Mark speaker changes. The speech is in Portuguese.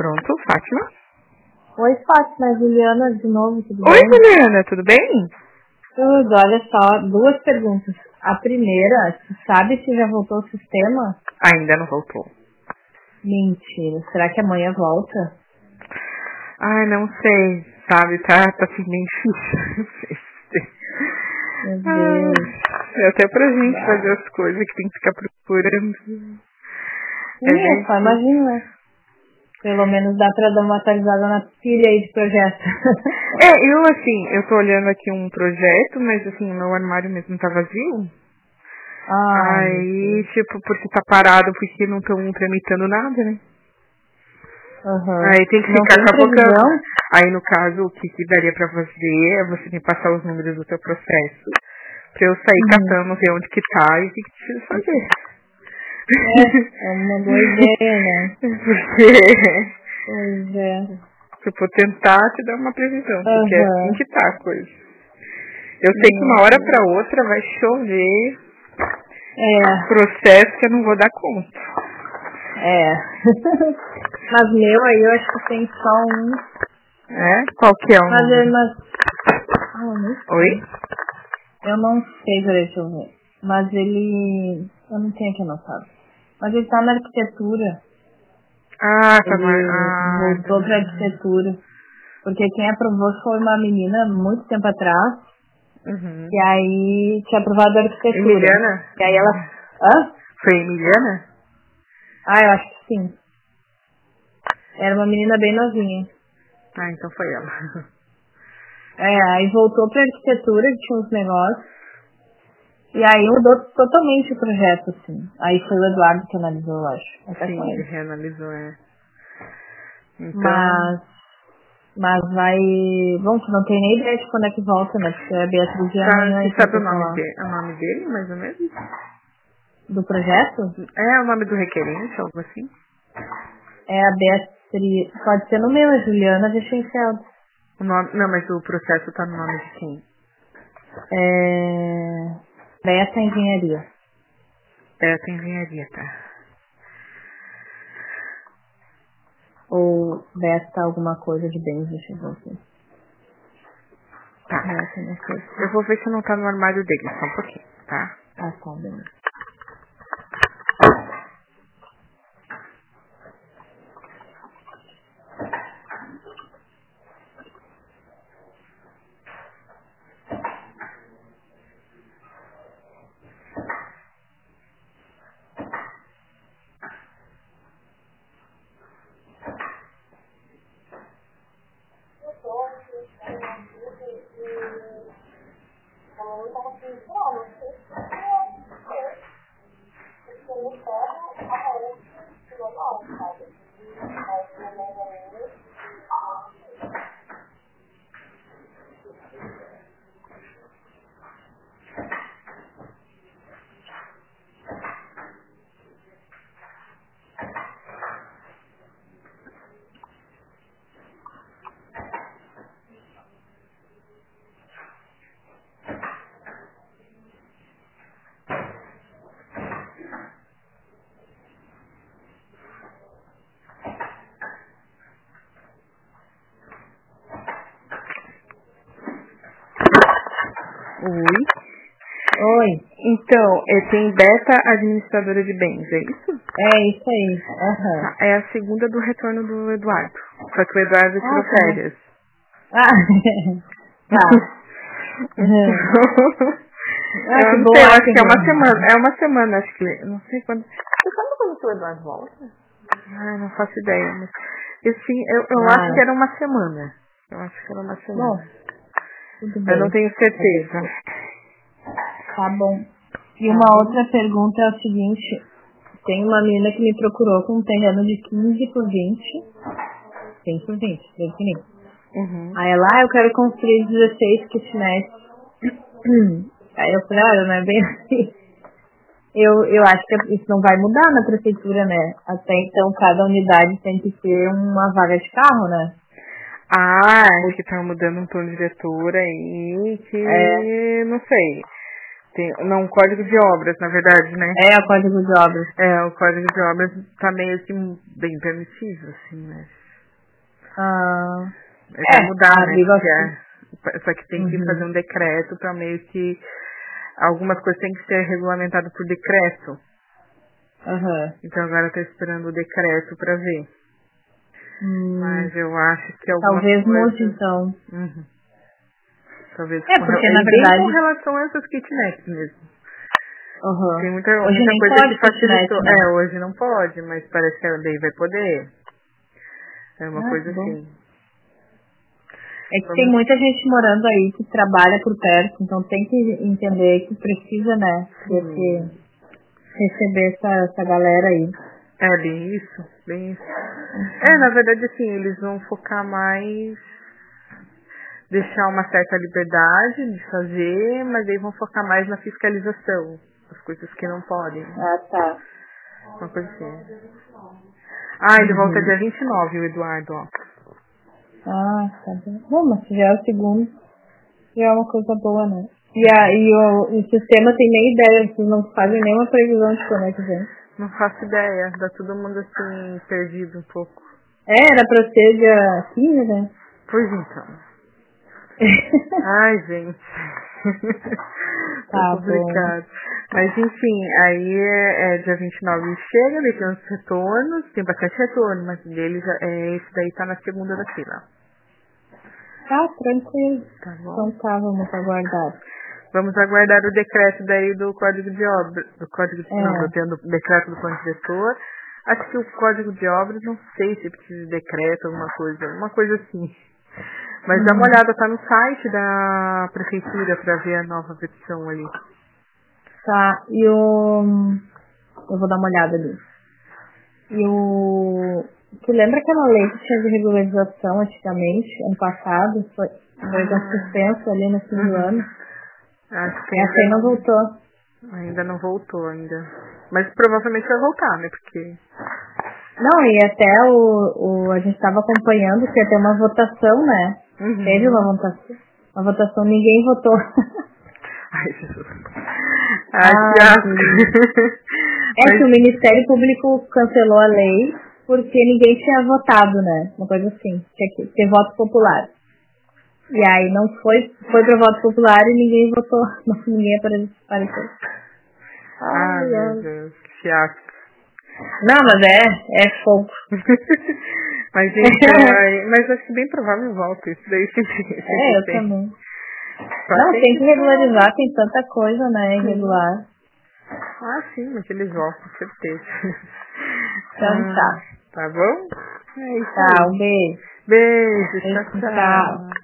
Speaker 1: Pronto, Fátima.
Speaker 2: Oi, Fátima, Juliana de novo, tudo
Speaker 1: Oi,
Speaker 2: bem?
Speaker 1: Oi, Juliana, tudo bem?
Speaker 2: Tudo, olha só, 2 perguntas. A primeira, tu sabe se já voltou o sistema?
Speaker 1: Ainda não voltou.
Speaker 2: Mentira, será que amanhã volta?
Speaker 1: Ai, não sei, sabe, tá assim bem difícil.
Speaker 2: Meu Deus.
Speaker 1: Até pra gente fazer as coisas que tem que ficar procurando.
Speaker 2: Sim, só imagina. Pelo menos dá pra dar uma atualizada na pilha aí de projeto.
Speaker 1: Eu tô olhando aqui um projeto, mas assim, o meu armário mesmo tá vazio. Aí, tipo, porque tá parado, porque não estão tramitando nada, né? Aí tem que ficar capocando. Aí, no caso, o que daria pra fazer é você me passar os números do teu processo, pra eu sair catando, ver onde que tá e o que precisa fazer.
Speaker 2: É uma boa ideia, né?
Speaker 1: Porque...
Speaker 2: Pois é.
Speaker 1: Tipo, tentar te dar uma previsão, porque é assim que tá a coisa. Eu sei que uma hora pra outra vai chover processo que eu não vou dar conta.
Speaker 2: Mas meu aí eu acho que tem só um.
Speaker 1: Qual que é o número?
Speaker 2: Oi? Eu não sei, deixa eu ver. Mas ele... Eu não tenho aqui anotado. Mas ele tá na arquitetura. Ele voltou pra arquitetura. Porque quem aprovou foi uma menina muito tempo atrás. E aí tinha aprovado a arquitetura.
Speaker 1: Emiliana?
Speaker 2: E aí ela...
Speaker 1: Foi Emiliana?
Speaker 2: Eu acho que sim. Era uma menina bem novinha.
Speaker 1: Então foi ela.
Speaker 2: Aí voltou pra arquitetura, que tinha uns negócios. E aí mudou totalmente o projeto, assim. Aí foi o Eduardo que analisou, eu acho. Até
Speaker 1: sim,
Speaker 2: ele
Speaker 1: reanalisou, Então...
Speaker 2: Mas vai... Bom, tu não tem nem ideia de quando é que volta, né? Porque a Beatriz é amanhã.
Speaker 1: Você sabe o nome dele, mais ou menos?
Speaker 2: Do projeto?
Speaker 1: É o nome do requerente, algo assim?
Speaker 2: É a Beatriz... Pode ser no meu, é Juliana Vichenfeld.
Speaker 1: Não, mas o processo tá no nome de quem?
Speaker 2: Beta Engenharia.
Speaker 1: Beta Engenharia, tá.
Speaker 2: Ou Beta alguma coisa de bens, deixa eu ver aqui.
Speaker 1: Tá. Eu vou ver se não tá no armário dele, só um pouquinho, tá?
Speaker 2: Tá, beleza. Oi.
Speaker 1: Então, tem Beta Administradora de Bens, é isso?
Speaker 2: É isso aí.
Speaker 1: Tá, é a segunda do retorno do Eduardo. Só que o Eduardo tirou férias.
Speaker 2: Tá.
Speaker 1: Eu não sei, eu acho que é uma semana. É uma semana, acho que. Eu não sei quando. Você sabe quando o Eduardo volta? Não faço ideia. Mas, eu acho que era uma semana.
Speaker 2: Bom, tudo bem.
Speaker 1: Eu não tenho certeza.
Speaker 2: Tá bom. E uma outra pergunta é o seguinte. Tem uma menina que me procurou com um terreno de 15 por 20. 15 por 20, bem pequenininho. Aí ela, eu quero construir 16 kitnets. Aí eu falei, não é bem assim. Eu acho que isso não vai mudar na prefeitura, né? Até então, cada unidade tem que ter uma vaga de carro, né?
Speaker 1: Acho que tá mudando um plano diretor aí que... Não sei. Não, código de obras, na verdade, né?
Speaker 2: O código de obras.
Speaker 1: O código de obras tá meio que bem permissível, assim, né? Vai mudar, né? Só que tem que fazer um decreto pra meio que... Algumas coisas tem que ser regulamentadas por decreto. Então agora eu tô esperando o decreto pra ver. Mas eu acho que algumas
Speaker 2: talvez
Speaker 1: coisas...
Speaker 2: mude, então.
Speaker 1: Talvez
Speaker 2: porque na verdade...
Speaker 1: com relação a essas kitnets mesmo. Tem muita
Speaker 2: hoje nem
Speaker 1: coisa
Speaker 2: pode
Speaker 1: que facilitou.
Speaker 2: kitnet, né?
Speaker 1: Hoje não pode, mas parece que a lei vai poder. É uma coisa assim.
Speaker 2: É que tem muita gente morando aí que trabalha por perto, então tem que entender que precisa, né, receber essa galera aí.
Speaker 1: Bem isso, bem isso. Na verdade, assim, eles vão focar mais, deixar uma certa liberdade de fazer, mas aí vão focar mais na fiscalização, as coisas que não podem.
Speaker 2: Tá.
Speaker 1: Uma coisa assim. Ele volta dia 29, o Eduardo, ó.
Speaker 2: Tá bem. Bom, mas se já é o segundo, já é uma coisa boa, né? E o sistema tem nem ideia, vocês não fazem nenhuma previsão de como é que vem.
Speaker 1: Não faço ideia, tá todo mundo assim, perdido um pouco.
Speaker 2: Era pra ser dia 15, né?
Speaker 1: Pois então. Gente. Tá complicado.
Speaker 2: Bom.
Speaker 1: Mas enfim, aí dia 29 chega, daí tem uns retornos, tem bastante retorno, mas deles esse daí tá na segunda da fila.
Speaker 2: Tranquilo.
Speaker 1: Tá bom?
Speaker 2: Então vamos aguardar.
Speaker 1: Vamos aguardar o decreto daí do Código de Obras, do decreto do plano diretor. Acho que o Código de Obras, não sei se precisa de decreto, alguma coisa assim. Mas dá uma olhada, tá no site da prefeitura pra ver a nova versão ali.
Speaker 2: Eu vou dar uma olhada ali. Tu lembra aquela lei que tinha de regularização antigamente, ano passado? Foi suspenso ali no fim do ano.
Speaker 1: Acho que
Speaker 2: essa aí não voltou.
Speaker 1: Ainda não voltou, ainda. Mas provavelmente vai voltar, né? Porque...
Speaker 2: Não, e até a gente estava acompanhando que ia ter uma votação, né? Teve uma votação, ninguém votou.
Speaker 1: Ai, Jesus. Que asco.
Speaker 2: Que o Ministério Público cancelou a lei porque ninguém tinha votado, né? Uma coisa assim, tinha que ter voto popular. E aí não foi para voto popular e ninguém votou, ninguém apareceu.
Speaker 1: Meu Deus, que asco.
Speaker 2: Não, mas é fogo.
Speaker 1: Mas gente, mas acho que bem provável volta isso daí sempre
Speaker 2: eu
Speaker 1: tem.
Speaker 2: também. Não, tem que regularizar, tem tanta coisa, né, irregular.
Speaker 1: Sim, mas eles voltam, com certeza.
Speaker 2: Então tá.
Speaker 1: Tá bom? É isso
Speaker 2: Tá,
Speaker 1: aí.
Speaker 2: um beijo.
Speaker 1: Beijo, tchau.